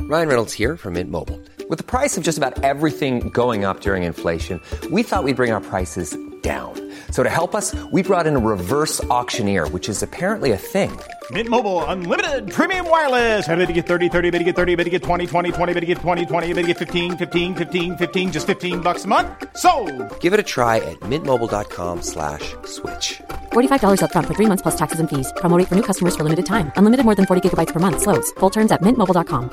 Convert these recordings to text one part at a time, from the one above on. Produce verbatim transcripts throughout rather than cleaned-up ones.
Ryan Reynolds here from Mint Mobile. With the price of just about everything going up during inflation, we thought we'd bring our prices down. So to help us, we brought in a reverse auctioneer, which is apparently a thing. Mint Mobile Unlimited Premium Wireless. How to get thirty, thirty, how to get thirty, how to get twenty, twenty, twenty, how to get twenty, twenty, how to get fifteen, fifteen, fifteen, fifteen, just fifteen bucks a month? Sold! Give it a try at mintmobile.com slash switch. forty-five dollars up front for three months plus taxes and fees. Promo rate for new customers for limited time. Unlimited more than forty gigabytes per month. Slows full terms at mint mobile dot com.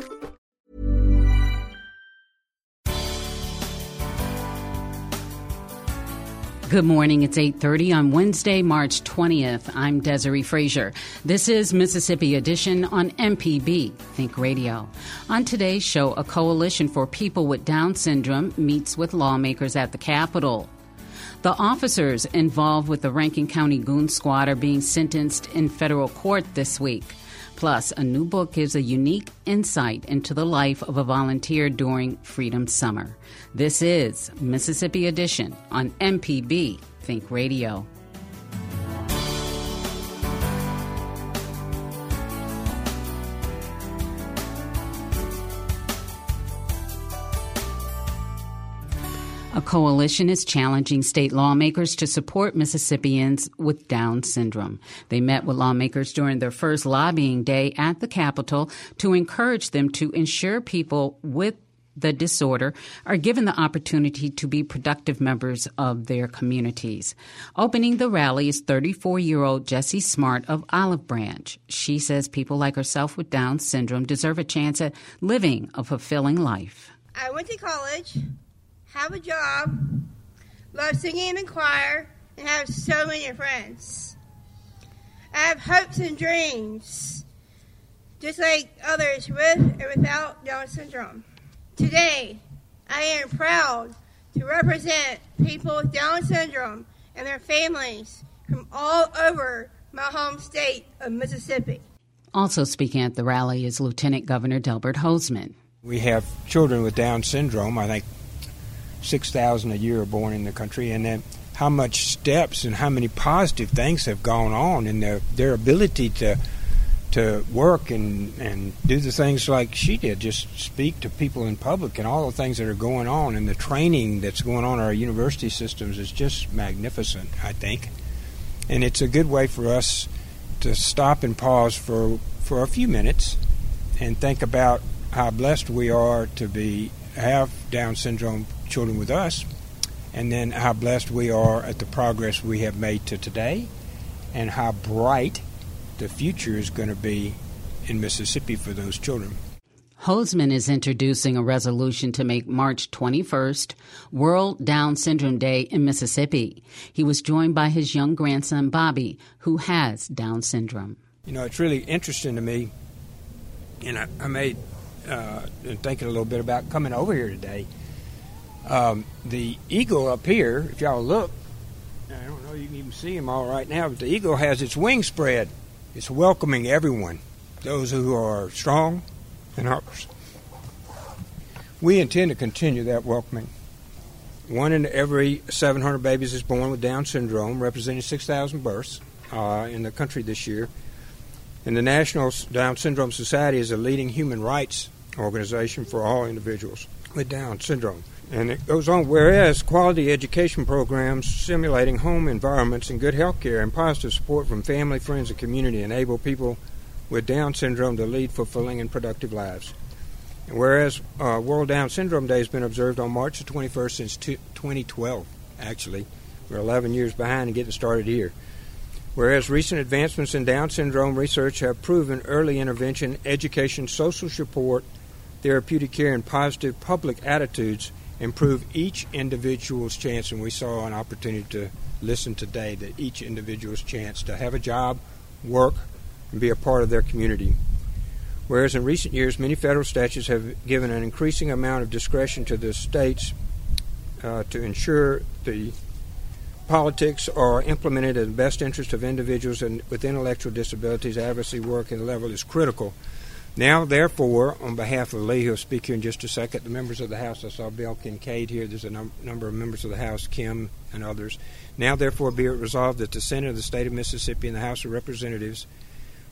Good morning. It's eight thirty on Wednesday, March twentieth. I'm Desiree Frazier. This is Mississippi Edition on M P B Think Radio. On today's show, a coalition for people with Down syndrome meets with lawmakers at the Capitol. The officers involved with the Rankin County Goon Squad are being sentenced in federal court this week. Plus, a new book gives a unique insight into the life of a volunteer during Freedom Summer. This is Mississippi Edition on M P B Think Radio. A coalition is challenging state lawmakers to support Mississippians with Down syndrome. They met with lawmakers during their first lobbying day at the Capitol to encourage them to ensure people with the disorder are given the opportunity to be productive members of their communities. Opening the rally is thirty-four-year-old Jessie Smart of Olive Branch. She says people like herself with Down syndrome deserve a chance at living a fulfilling life. I went to college, have a job, love singing in the choir, and have so many friends. I have hopes and dreams, just like others with or without Down syndrome. Today, I am proud to represent people with Down syndrome and their families from all over my home state of Mississippi. Also speaking at the rally is Lieutenant Governor Delbert Hosemann. We have children with Down syndrome. I think six thousand a year are born in the country, and then how much steps and how many positive things have gone on in their, their ability to to work and, and do the things like she did, just speak to people in public, and all the things that are going on, and the training that's going on in our university systems is just magnificent, I think. And it's a good way for us to stop and pause for for a few minutes and think about how blessed we are to be have Down syndrome children with us, and then how blessed we are at the progress we have made to today, and how bright the future is going to be in Mississippi for those children. Hosemann is introducing a resolution to make March twenty-first World Down Syndrome Day in Mississippi. He was joined by his young grandson, Bobby, who has Down syndrome. You know, it's really interesting to me, and I, I made, uh, and thinking a little bit about coming over here today. Um, the eagle up here, if y'all look, I don't know, you can even see him all right now, but the eagle has its wings spread. It's welcoming everyone, those who are strong and others. We intend to continue that welcoming. One in every seven hundred babies is born with Down syndrome, representing six thousand births uh, in the country this year. And the National Down Syndrome Society is a leading human rights organization for all individuals with Down syndrome. And it goes on, whereas quality education programs simulating home environments and good health care and positive support from family, friends, and community enable people with Down syndrome to lead fulfilling and productive lives. And whereas uh, World Down Syndrome Day has been observed on March the twenty-first since twenty twelve, actually. We're eleven years behind and getting started here. Whereas recent advancements in Down syndrome research have proven early intervention, education, social support, therapeutic care, and positive public attitudes improve each individual's chance, and we saw an opportunity to listen today that each individual's chance to have a job, work, and be a part of their community. Whereas in recent years, many federal statutes have given an increasing amount of discretion to the states uh, to ensure the politics are implemented in the best interest of individuals and with intellectual disabilities, advocacy work and level is critical. Now, therefore, on behalf of Lee, who'll speak here in just a second, the members of the House, I saw Bill Kincaid here, there's a num- number of members of the House, Kim and others. Now, therefore, be it resolved that the Senate of the State of Mississippi and the House of Representatives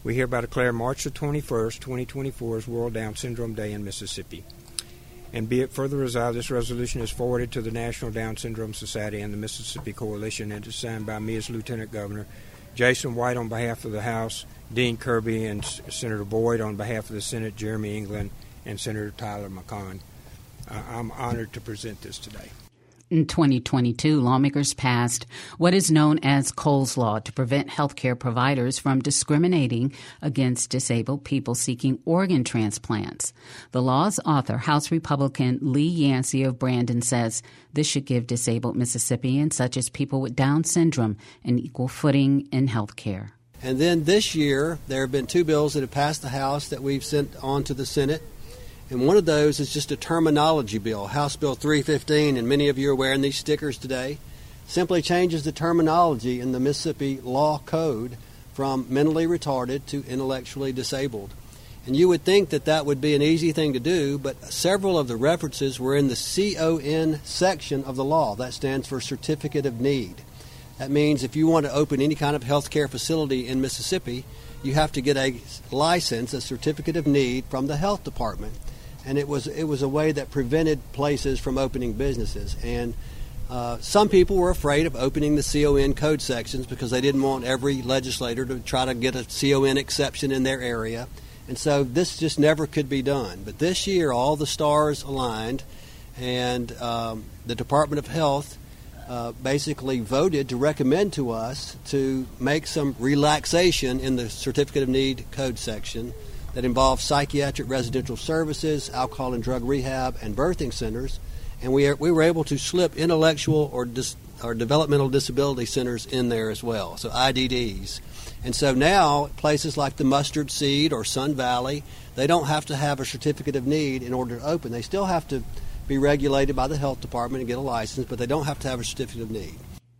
we hereby declare March the twenty-first, twenty twenty-four as World Down Syndrome Day in Mississippi. And be it further resolved, this resolution is forwarded to the National Down Syndrome Society and the Mississippi Coalition, and is signed by me as Lieutenant Governor, Jason White on behalf of the House, Dean Kirby and Senator Boyd on behalf of the Senate, Jeremy England, and Senator Tyler McConn. Uh, I'm honored to present this today. In twenty twenty-two, lawmakers passed what is known as Cole's Law to prevent healthcare providers from discriminating against disabled people seeking organ transplants. The law's author, House Republican Lee Yancey of Brandon, says this should give disabled Mississippians, such as people with Down syndrome, an equal footing in healthcare. And then this year, there have been two bills that have passed the House that we've sent on to the Senate. And one of those is just a terminology bill, House Bill three fifteen, and many of you are wearing these stickers today, simply changes the terminology in the Mississippi Law Code from mentally retarded to intellectually disabled. And you would think that that would be an easy thing to do, but several of the references were in the C O N section of the law. That stands for Certificate of Need. That means if you want to open any kind of health care facility in Mississippi, you have to get a license, a Certificate of Need, from the health department. And it was it was a way that prevented places from opening businesses. And uh, some people were afraid of opening the C O N code sections because they didn't want every legislator to try to get a C O N exception in their area. And so this just never could be done. But this year, all the stars aligned, and um, the Department of Health uh, basically voted to recommend to us to make some relaxation in the Certificate of Need code section that involves psychiatric residential services, alcohol and drug rehab, and birthing centers. And we are, we were able to slip intellectual or, dis, or developmental disability centers in there as well, so I D Ds. And so now places like the Mustard Seed or Sun Valley, they don't have to have a Certificate of Need in order to open. They still have to be regulated by the health department and get a license, but they don't have to have a Certificate of Need.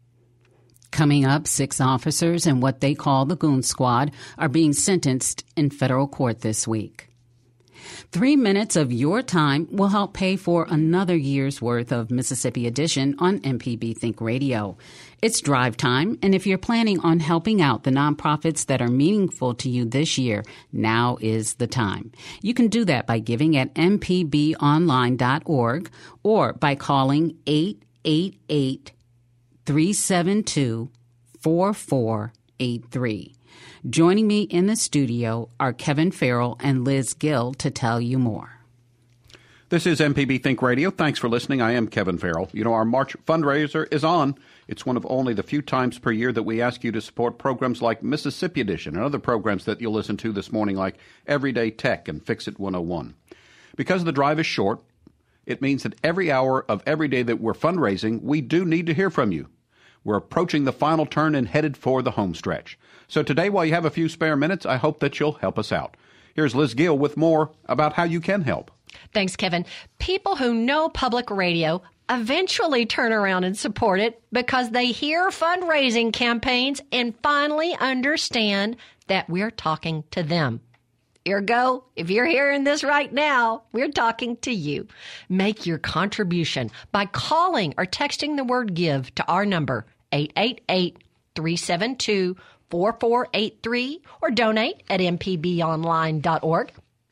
Coming up, six officers and what they call the Goon Squad are being sentenced in federal court this week. Three minutes of your time will help pay for another year's worth of Mississippi Edition on M P B Think Radio. It's drive time, and if you're planning on helping out the nonprofits that are meaningful to you this year, now is the time. You can do that by giving at m p b online dot org or by calling eight eight eight, three seven two, four four eight three. Joining me in the studio are Kevin Farrell and Liz Gill to tell you more. This is M P B Think Radio. Thanks for listening. I am Kevin Farrell. You know, our March fundraiser is on. It's one of only the few times per year that we ask you to support programs like Mississippi Edition and other programs that you'll listen to this morning like Everyday Tech and Fix It one oh one. Because the drive is short, it means that every hour of every day that we're fundraising, we do need to hear from you. We're approaching the final turn and headed for the home stretch. So today, while you have a few spare minutes, I hope that you'll help us out. Here's Liz Gill with more about how you can help. Thanks, Kevin. People who know public radio eventually turn around and support it because they hear fundraising campaigns and finally understand that we're talking to them. Ergo, if you're hearing this right now, we're talking to you. Make your contribution by calling or texting the word GIVE to our number, eight eight eight, three seven two, four four eight three, or donate at m p b online dot org.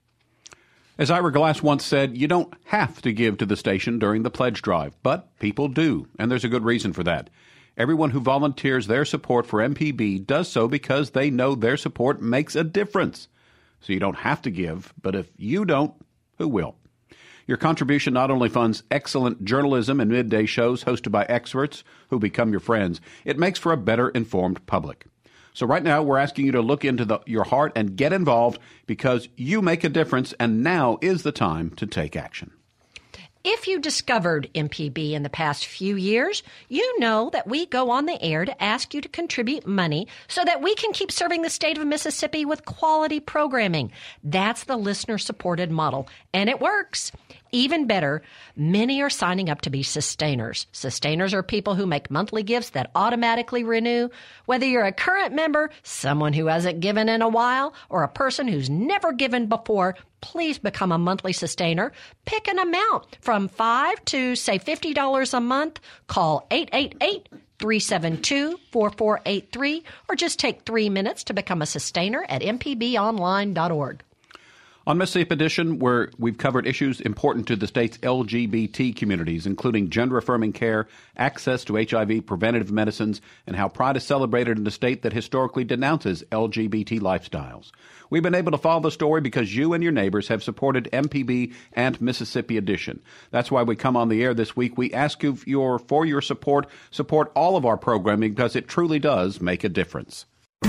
As Ira Glass once said, you don't have to give to the station during the pledge drive, but people do, and there's a good reason for that. Everyone who volunteers their support for M P B does so because they know their support makes a difference. So you don't have to give, but if you don't, who will? Your contribution not only funds excellent journalism and midday shows hosted by experts who become your friends, it makes for a better informed public. So right now, we're asking you to look into the, your heart and get involved because you make a difference, and now is the time to take action. If you discovered M P B in the past few years, you know that we go on the air to ask you to contribute money so that we can keep serving the state of Mississippi with quality programming. That's the listener-supported model, and it works. Even better, many are signing up to be sustainers. Sustainers are people who make monthly gifts that automatically renew. Whether you're a current member, someone who hasn't given in a while, or a person who's never given before, please become a monthly sustainer. Pick an amount from five to, say, fifty dollars a month. Call eight eight eight, three seven two, four four eight three, or just take three minutes to become a sustainer at m p b online dot org. On Mississippi Edition, where we've covered issues important to the state's L G B T communities, including gender-affirming care, access to H I V preventative medicines, and how Pride is celebrated in a state that historically denounces L G B T lifestyles. We've been able to follow the story because you and your neighbors have supported M P B and Mississippi Edition. That's why we come on the air this week. We ask you your, for your support. Support all of our programming because it truly does make a difference.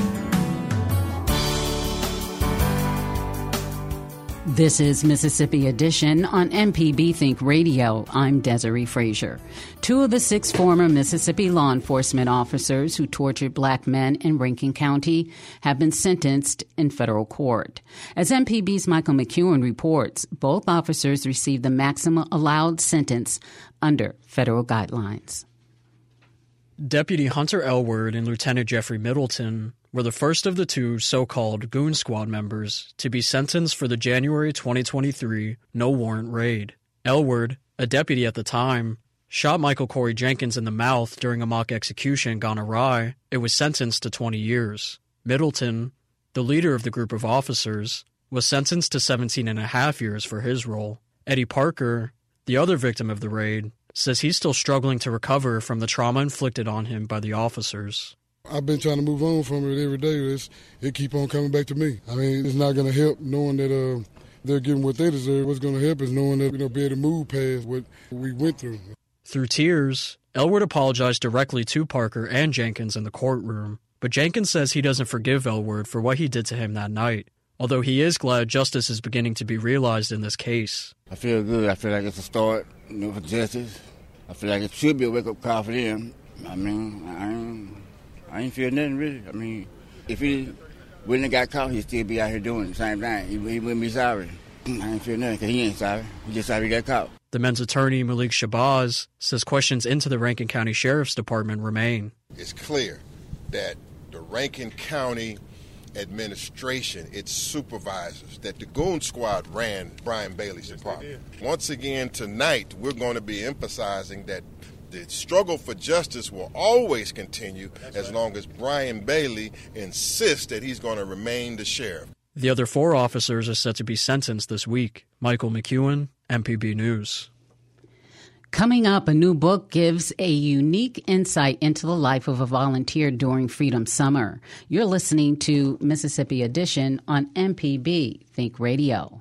This is Mississippi Edition on M P B Think Radio. I'm Desiree Frazier. Two of the six former Mississippi law enforcement officers who tortured black men in Rankin County have been sentenced in federal court. As M P B's Michael McEwen reports, both officers received the maximum allowed sentence under federal guidelines. Deputy Hunter Elward and Lieutenant Jeffrey Middleton were the first of the two so-called Goon Squad members to be sentenced for the January twenty twenty-three no-warrant raid. Elward, a deputy at the time, shot Michael Corey Jenkins in the mouth during a mock execution gone awry. It was sentenced to twenty years. Middleton, the leader of the group of officers, was sentenced to seventeen and a half years for his role. Eddie Parker, the other victim of the raid, says he's still struggling to recover from the trauma inflicted on him by the officers. I've been trying to move on from it every day. It's, it keep on coming back to me. I mean, it's not going to help knowing that uh, they're getting what they deserve. What's going to help is knowing that, you know, be able to move past what we went through. Through tears, Elward apologized directly to Parker and Jenkins in the courtroom, but Jenkins says he doesn't forgive Elward for what he did to him that night, although he is glad justice is beginning to be realized in this case. I feel good. I feel like it's a start, you know, for justice. I feel like it should be a wake-up call for them. I mean, I ain't... I ain't feel nothing really. I mean, if he wouldn't have got caught, he'd still be out here doing the same thing. He, he wouldn't be sorry. I ain't feel nothing because he ain't sorry. He just sorry he got caught. The men's attorney, Malik Shabazz, says questions into the Rankin County Sheriff's Department remain. It's clear that the Rankin County administration, its supervisors, that the Goon Squad ran Brian Bailey's department. Once again, tonight, we're going to be emphasizing that the struggle for justice will always continue as long as Brian Bailey insists that he's going to remain the sheriff. The other four officers are set to be sentenced this week. Michael McEwen, M P B News. Coming up, a new book gives a unique insight into the life of a volunteer during Freedom Summer. You're listening to Mississippi Edition on M P B Think Radio.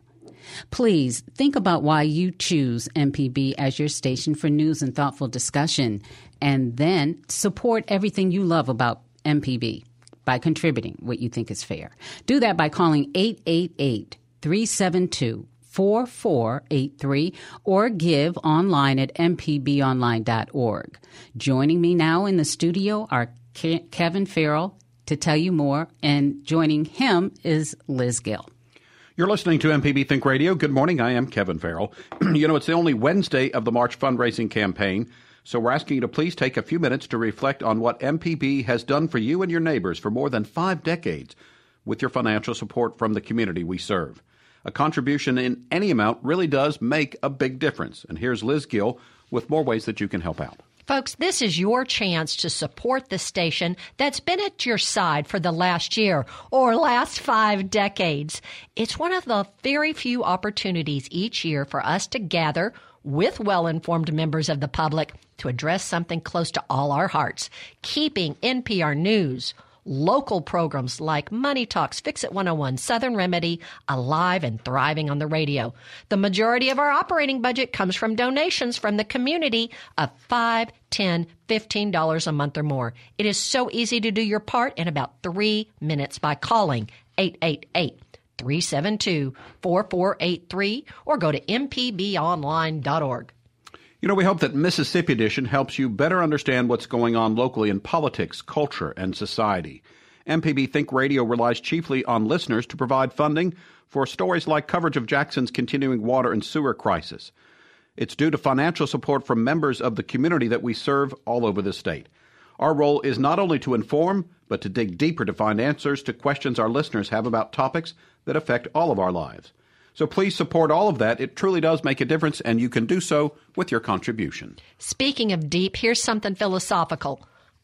Please think about why you choose M P B as your station for news and thoughtful discussion, and then support everything you love about M P B by contributing what you think is fair. Do that by calling eight eight eight, three seven two, four four eight three or give online at m p b online dot org. Joining me now in the studio are Ke- Kevin Farrell to tell you more, and joining him is Liz Gill. You're listening to M P B Think Radio. Good morning. I am Kevin Farrell. You know, it's the only Wednesday of the March fundraising campaign, so we're asking you to please take a few minutes to reflect on what M P B has done for you and your neighbors for more than five decades with your financial support from the community we serve. A contribution in any amount really does make a big difference. And here's Liz Gill with more ways that you can help out. Folks, this is your chance to support the station that's been at your side for the last year or last five decades. It's one of the very few opportunities each year for us to gather with well-informed members of the public to address something close to all our hearts, keeping N P R News, local programs like Money Talks, Fix It one oh one, Southern Remedy alive and thriving on the radio. The majority of our operating budget comes from donations from the community of five dollars, ten dollars, fifteen dollars a month or more. It is so easy to do your part in about three minutes by calling eight eight eight, three seven two, four four eight three or go to m p b online dot org. You know, we hope that Mississippi Edition helps you better understand what's going on locally in politics, culture, and society. M P B Think Radio relies chiefly on listeners to provide funding for stories like coverage of Jackson's continuing water and sewer crisis. It's due to financial support from members of the community that we serve all over the state. Our role is not only to inform, but to dig deeper to find answers to questions our listeners have about topics that affect all of our lives. So please support all of that. It truly does make a difference, and you can do so with your contribution. Speaking of deep, here's something philosophical.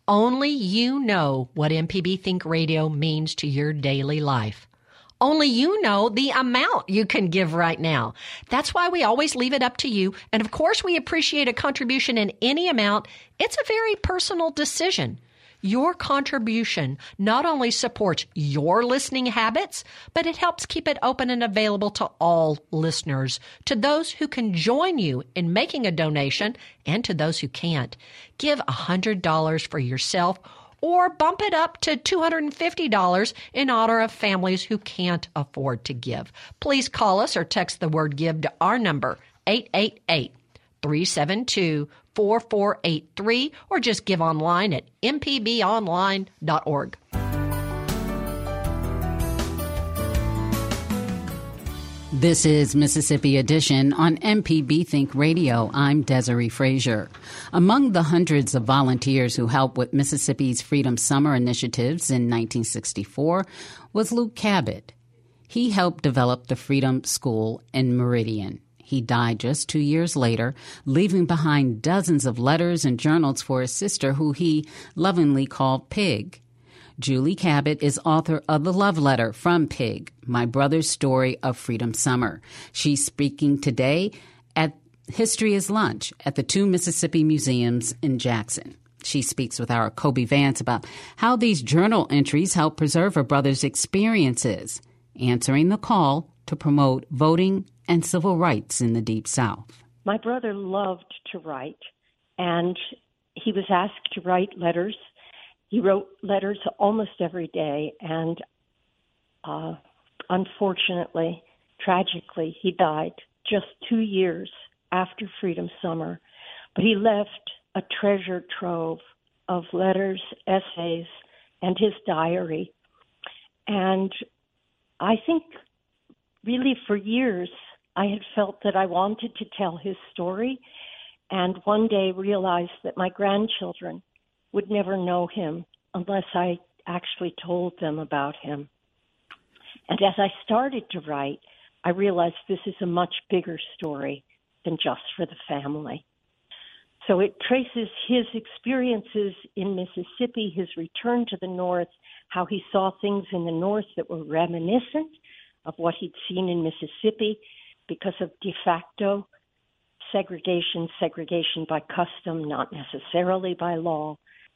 Only you know what M P B Think Radio means to your daily life. Only you know the amount you can give right now. That's why we always leave it up to you. And of course, we appreciate a contribution in any amount. It's a very personal decision. Your contribution not only supports your listening habits, but it helps keep it open and available to all listeners, to those who can join you in making a donation and to those who can't. Give one hundred dollars for yourself or bump it up to two hundred fifty dollars in honor of families who can't afford to give. Please call us or text the word GIVE to our number, eight eight eight, three seven two, four four eight three, or just give online at m p b online dot org. This is Mississippi Edition on M P B Think Radio. I'm Desiree Frazier. Among the hundreds of volunteers who helped with Mississippi's Freedom Summer initiatives in nineteen sixty-four was Luke Cabot. He helped develop the Freedom School in Meridian. He died just two years later, leaving behind dozens of letters and journals for his sister, who he lovingly called Pig. Julie Cabot is author of The Love Letter from Pig, My Brother's Story of Freedom Summer. She's speaking today at History is Lunch at the two Mississippi Museums in Jackson. She speaks with our Kobe Vance about how these journal entries help preserve her brother's experiences, answering the call to promote voting and civil rights in the Deep South. My brother loved to write, and he was asked to write letters. He wrote letters almost every day, and uh, unfortunately, tragically, he died just two years after Freedom Summer. But he left a treasure trove of letters, essays, and his diary. And I think really for years, I had felt that I wanted to tell his story, and one day realized that my grandchildren would never know him unless I actually told them about him. And as I started to write, I realized this is a much bigger story than just for the family. So it traces his experiences in Mississippi, his return to the North, how he saw things in the North that were reminiscent of what he'd seen in Mississippi because of de facto segregation, segregation by custom, not necessarily by law.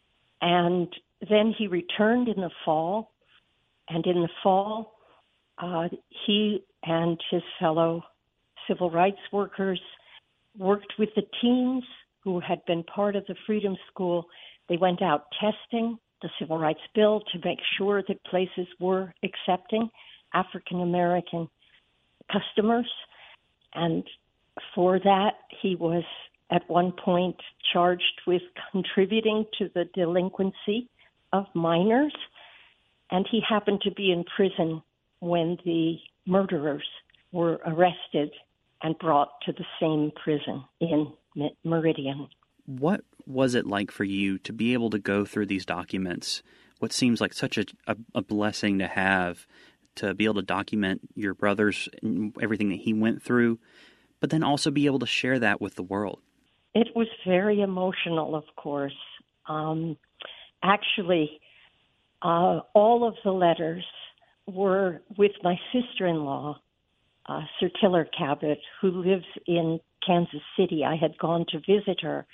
And then he returned in the fall, and in the fall, uh, he and his fellow civil rights workers worked with the teens who had been part of the Freedom School. They went out testing the Civil Rights Bill to make sure that places were accepting African American customers. And for that, he was at one point charged with contributing to the delinquency of minors. And he happened to be in prison when the murderers were arrested and brought to the same prison in Meridian. What was it like for you to be able to go through these documents? What seems like such a, a, a blessing to have, to be able to document your brother's, everything that he went through, but then also be able to share that with the world? It was very emotional, of course. Um, actually, uh, all of the letters were with my sister-in-law, uh, Sir Tiller Cabot, who lives in Kansas City. I had gone to visit her,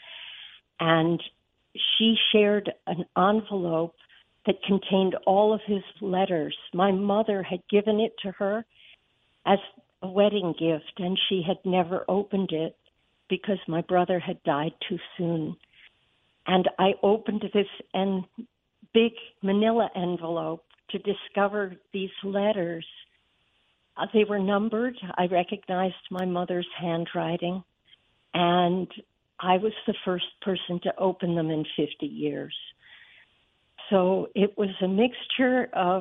and she shared an envelope that contained all of his letters. My mother had given it to her as a wedding gift, and she had never opened it because my brother had died too soon. And I opened this en- big manila envelope to discover these letters. Uh, they were numbered. I recognized my mother's handwriting, and I was the first person to open them in fifty years. So it was a mixture of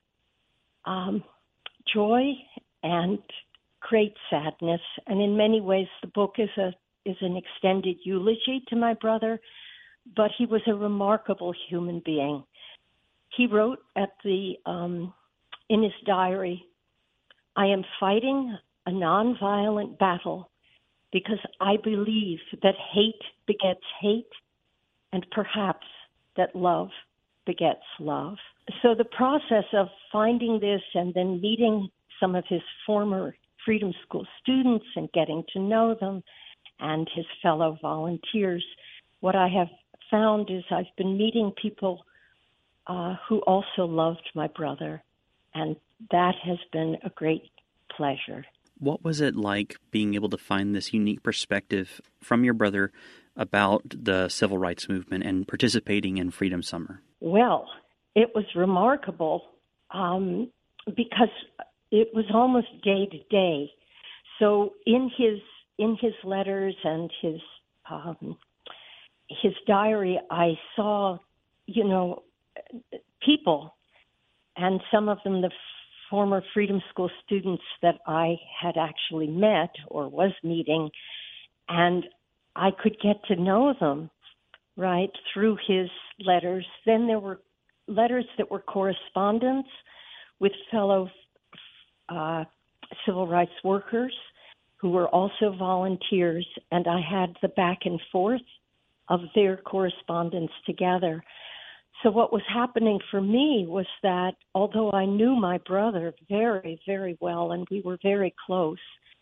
um, joy and great sadness, and in many ways the book is a is an extended eulogy to my brother, but he was a remarkable human being. He wrote at the um, in his diary, "I am fighting a nonviolent battle because I believe that hate begets hate, and perhaps that love begets love. So the process of finding this and then meeting some of his former Freedom School students and getting to know them and his fellow volunteers, what I have found is I've been meeting people uh, who also loved my brother, and that has been a great pleasure. What was it like being able to find this unique perspective from your brother about the civil rights movement and participating in Freedom Summer? Well, it was remarkable um, because it was almost day to day. So in his in his letters and his um, his diary, I saw, you know, people, and some of them the former Freedom School students that I had actually met or was meeting, and I could get to know them, right, through his letters. Then there were letters that were correspondence with fellow uh, civil rights workers who were also volunteers, and I had the back and forth of their correspondence together. So what was happening for me was that although I knew my brother very, very well, and we were very close,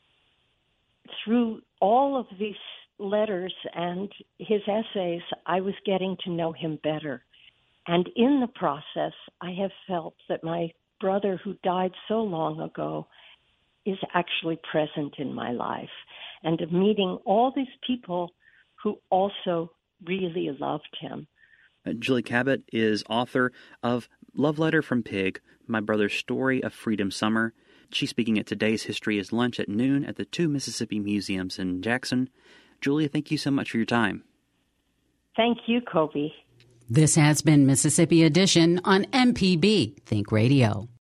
through all of these letters and his essays, I was getting to know him better. And in the process, I have felt that my brother, who died so long ago, is actually present in my life. And of meeting all these people who also really loved him. Julie Cabot is author of Love Letter from Pig, My Brother's Story of Freedom Summer. She's speaking at Today's History is Lunch at noon at the two Mississippi Museums in Jackson. Julia, thank you so much for your time. Thank you, Kobe. This has been Mississippi Edition on M P B Think Radio.